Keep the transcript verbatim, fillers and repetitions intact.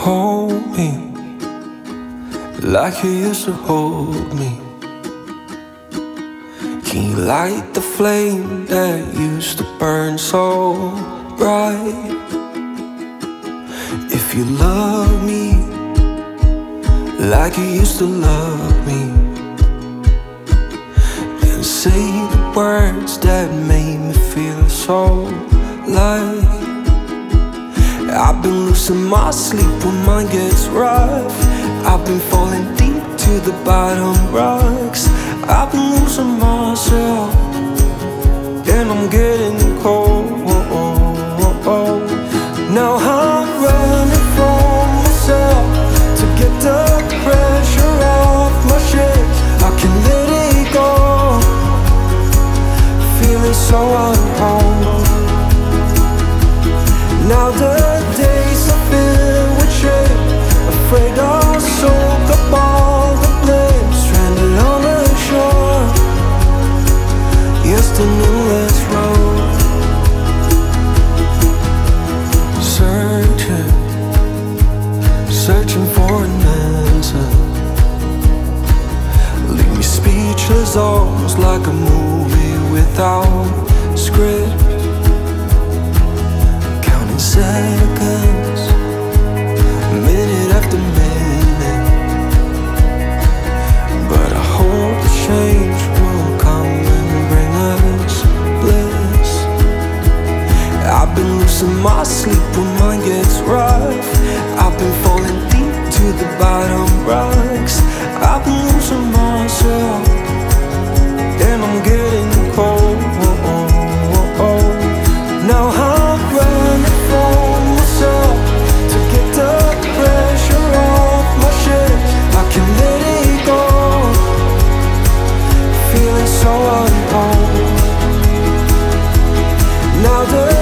Hold me like you used to hold me. Can you light the flame that used to burn so bright? If you love me like you used to love me, then say the words that made me feel so light. I've been losing my sleep when mine gets rough. I've been falling deep to the bottom rocks. I've been losing myself, and I'm getting cold. Now I'm running from myself to get the pressure off my chest. I can let it go, feeling so alone. Now the days are filled with shame, afraid I'll soak up all the blame. Stranded on the shore, just a newless road. Searching, searching for an answer. Leave me speechless, almost like a movie without script. Seconds, minute after minute, but I hope the change will come and bring us bliss. I've been losing my sleep when mine gets rough. I've been falling deep to the bottom rocks. I've been losing myself, and I'm getting cold. Now I'm running for myself to get the pressure off my chest. I can let it go, feeling so alone. Now the